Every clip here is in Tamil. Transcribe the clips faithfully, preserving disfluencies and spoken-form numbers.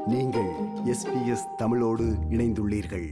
நீங்கள் எஸ் பி எஸ் தமிழோடு இணைந்துள்ளீர்கள்.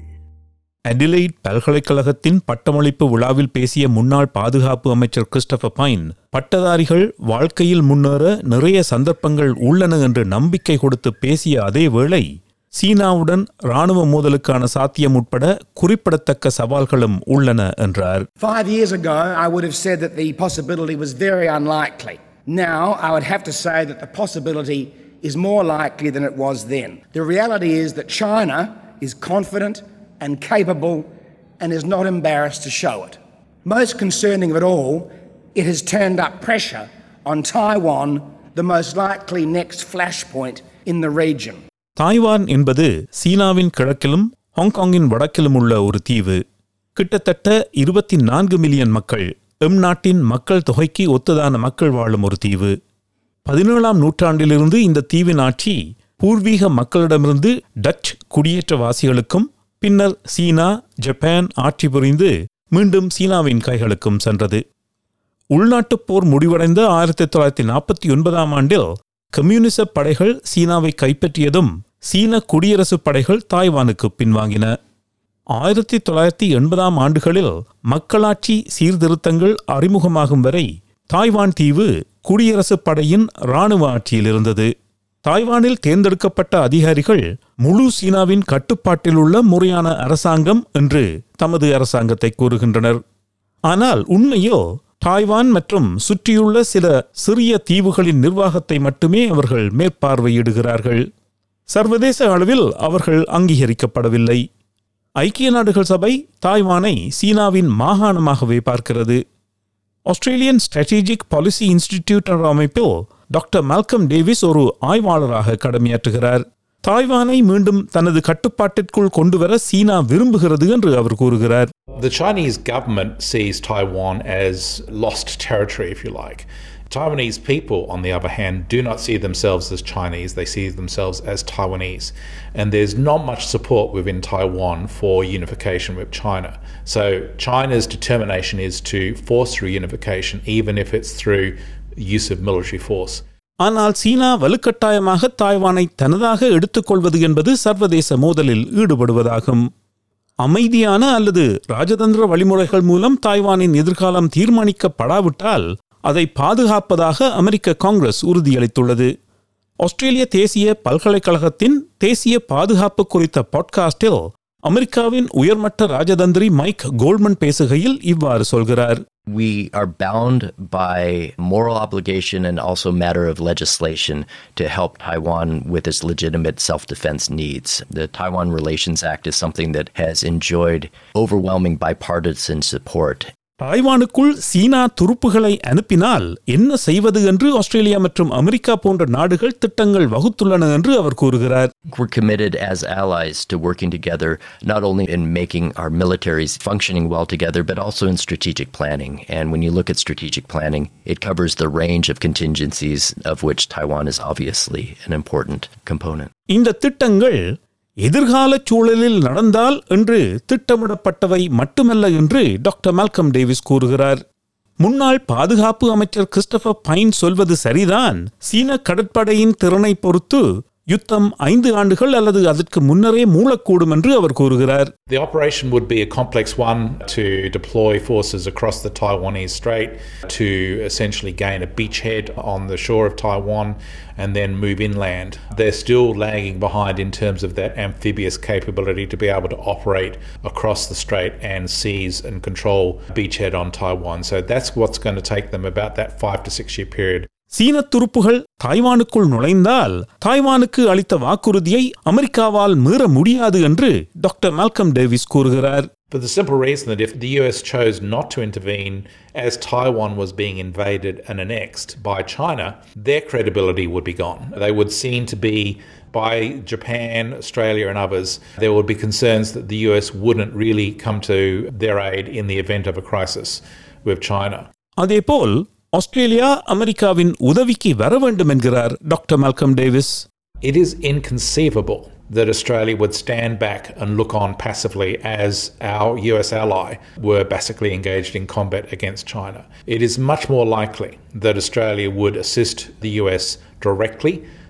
அடிலைட் பல்கலைக்கழகத்தின் பட்டமளிப்பு விழாவில் பேசிய முன்னாள் பாதுகாப்பு அமைச்சர் கிறிஸ்டோபர் பைன், பட்டதாரிகள் வாழ்க்கையில் முன்னேற நிறைய சந்தர்ப்பங்கள் உள்ளன என்று நம்பிக்கை கொடுத்து பேசிய அதே வேளை, சீனாவுடன் இராணுவ மோதலுக்கான சாத்தியம் உட்பட குறிப்பிடத்தக்க சவால்களும் உள்ளன என்றார். Five years ago, I would have said that the possibility was very unlikely. Now, I would have to say that the possibility is more likely than it was then. The reality is that China is confident and capable and is not embarrassed to show it. Most concerning of it all, it has turned up pressure on Taiwan, the most likely next flashpoint in the region. Taiwan என்பது சீனாவின் கிழக்கிலும் ஹாங்காங்கின் வடக்கிலும் உள்ள ஒரு தீவு. கிட்டத்தட்ட இருபத்தி நான்கு மில்லியன் மக்கள், எம் நாட்டின் மக்கள் தொகைக்கு ஒத்ததான மக்கள் வாழும் ஒரு தீவு. பதினேழாம் நூற்றாண்டிலிருந்து இந்த தீவின் ஆட்சி பூர்வீக மக்களிடமிருந்து டச் குடியேற்றவாசிகளுக்கும் பின்னர் சீனா, ஜப்பான் ஆட்சி புரிந்து மீண்டும் சீனாவின் கைகளுக்கும் சென்றது. உள்நாட்டுப் போர் முடிவடைந்த ஆயிரத்தி தொள்ளாயிரத்தி நாற்பத்தி ஒன்பதாம் ஆண்டில் கம்யூனிச படைகள் சீனாவை கைப்பற்றியதும் சீன குடியரசு படைகள் தாய்வானுக்கு பின்வாங்கின. ஆயிரத்தி தொள்ளாயிரத்தி எண்பதாம் ஆண்டுகளில் மக்களாட்சி சீர்திருத்தங்கள் அறிமுகமாகும் வரை தாய்வான் தீவு குடியரசு படையின் இராணுவ ஆட்சியில் இருந்தது. தாய்வானில் தேர்ந்தெடுக்கப்பட்ட அதிகாரிகள் முழு சீனாவின் கட்டுப்பாட்டில் உள்ள முறையான அரசாங்கம் என்று தமது அரசாங்கத்தை கூறுகின்றனர். ஆனால் உண்மையோ தாய்வான் மற்றும் சுற்றியுள்ள சில சிறிய தீவுகளின் நிர்வாகத்தை மட்டுமே அவர்கள் மேற்பார்வையிடுகிறார்கள். சர்வதேச அளவில் அவர்கள் அங்கீகரிக்கப்படவில்லை. ஐக்கிய நாடுகள் சபை தாய்வானை சீனாவின் மாகாணமாகவே பார்க்கிறது. ஆஸ்திரேலியன் ஸ்ட்ராட்டஜிக் பாலிசி இன்ஸ்டிடியூட் என்ற அமைப்பில் டாக்டர் மால்கம் டேவிஸ் ஒரு ஆய்வாளராக கடமையாற்றுகிறார். தாய்வானை மீண்டும் தனது கட்டுப்பாட்டிற்குள் கொண்டுவர சீனா விரும்புகிறது என்று அவர் கூறுகிறார். The Chinese government sees Taiwan as lost territory, if you like. Taiwanese people, on the other hand, do not see themselves as Chinese. They see themselves as Taiwanese. And there's not much support within Taiwan for unification with China. So China's determination is to force reunification, even if it's through use of military force. ஆனால் சீனா வலுக்கட்டாயமாக தாய்வானை தனதாக எடுத்துக்கொள்வது என்பது சர்வதேச மோதலில் ஈடுபடுவதாகும். அமைதியான அல்லது ராஜதந்திர வழிமுறைகள் மூலம் தாய்வானின் எதிர்காலம் தீர்மானிக்கப்படாவிட்டால் அதை பாதுகாப்பதாக அமெரிக்க காங்கிரஸ் உறுதியளித்துள்ளது. ஆஸ்திரேலிய தேசிய பல்கலைக்கழகத்தின் தேசிய பாதுகாப்பு குறித்த பாட்காஸ்டில் அமெரிக்காவின் உயர்மட்ட ராஜதந்திரி மைக் கோல்ட்மன் பேசுகையில் இவ்வாறு சொல்கிறார். We are bound by moral obligation and also matter of legislation to help Taiwan with its legitimate self-defense needs. The Taiwan Relations Act is something that has enjoyed overwhelming bipartisan support. தாய்வானுக்குள் சீனா துருப்புகளை அனுப்பினால் என்ன செய்வது என்று ஆஸ்திரேலியா மற்றும் அமெரிக்கா போன்ற நாடுகள் திட்டங்கள் வகுத்துள்ளன என்று அவர் கூறுகிறார். We're committed as allies to working together, not only in making our militaries functioning well together, but also in strategic planning. And when you look at strategic planning, it covers the range of contingencies of which Taiwan is obviously an important component. இந்த திட்டங்கள் எதிர்கால சூழலில் நடந்தால் என்று திட்டமிடப்பட்டவை மட்டுமல்ல என்று டாக்டர் மால்கம் டேவிஸ் கூறுகிறார். முன்னாள் பாதுகாப்பு அமைச்சர் கிறிஸ்டோபர் பைன் சொல்வது சரிதான். சீன கடற்படையின் திறனை பொறுத்து யுத்தம் ஐந்து ஆண்டுகள் அல்லது அதற்கு முன்னரே மூலக்கூடும் என்று அவர் கூறுகிறார். The operation would be a complex one to deploy forces across the Taiwanese Strait to essentially gain a beachhead on the shore of Taiwan and then move inland. They're still lagging behind in terms of that amphibious capability to be able to operate across the strait and seize and control beachhead on Taiwan. So that's what's going to take them about that five to six year period. சீன துருப்புகள் தாய்வானுக்குள் நுழைந்தால் தாய்வானுக்கு அளித்த வாக்குறுதியை அமெரிக்காவால் மீற முடியாது என்று டாக்டர் மால்கம் டேவிஸ் கூறுகிறார். For the simple reason that if the U S chose not to intervene as Taiwan was being invaded and annexed by China, their credibility would be gone. They would seem to be, by Japan, Australia and others, there would be concerns that the U S wouldn't really come to their aid in the event of a crisis with China. அதேபோல் ஆஸ்திரேலியா அமெரிக்காவின் உதவிக்கு வர வேண்டும் என்கிறார் doctor Malcolm Davis. It is inconceivable that Australia would stand back and look on passively as our U S ally were basically engaged in combat against China. It is much more likely that Australia would assist the U S directly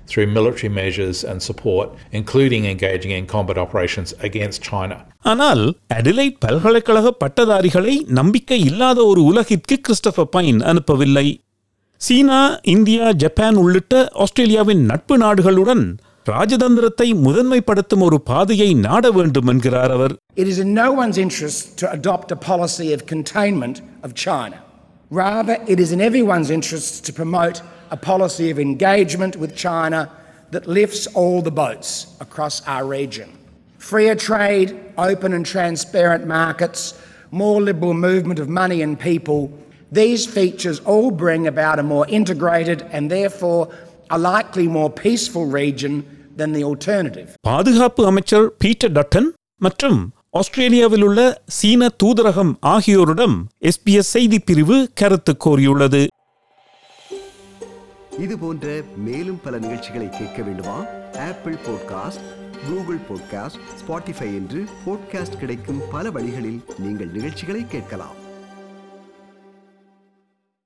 through military measures and support, including engaging in combat operations against China. ஆனால் அடிலைட் பல்கலைக்கழக பட்டதாரிகளை நம்பிக்கை இல்லாத ஒரு உலகிற்கு கிறிஸ்டோபர் பைன் அனுப்பவில்லை. சீனா, இந்தியா, ஜப்பான் உள்ளிட்ட ஆஸ்திரேலியாவின் நட்பு நாடுகளுடன் ராஜதந்திரத்தை முதன்மைப்படுத்தும் ஒரு பாதையை நாட வேண்டும் என்கிறார் அவர். It is in no one's interest to adopt a policy of containment of China. Rather, it is in everyone's interest to promote a policy of engagement with China that lifts all the boats across our region. Freer trade, open and transparent markets, more liberal movement of money and people, these features all bring about a more integrated and therefore a likely more peaceful region than the alternative. பாதுகாப்பு அமைச்சர் பீட்டர் டட்டன் மற்றும் ஆஸ்திரேலியாவில் உள்ள சீன தூதரகம் ஆகியோரிடம் எஸ்பிஎஸ் செய்தி பிரிவு கருத்து கோரியுள்ளது. இது போன்ற மேலும் பல நிகழ்ச்சிகளை கேட்க வேண்டுமா? Apple podcast, Google podcast, Spotify என்று பாட்காஸ்ட் கிடைக்கும் பல வழிகளில் நீங்கள் நிகழ்ச்சிகளை கேட்கலாம்.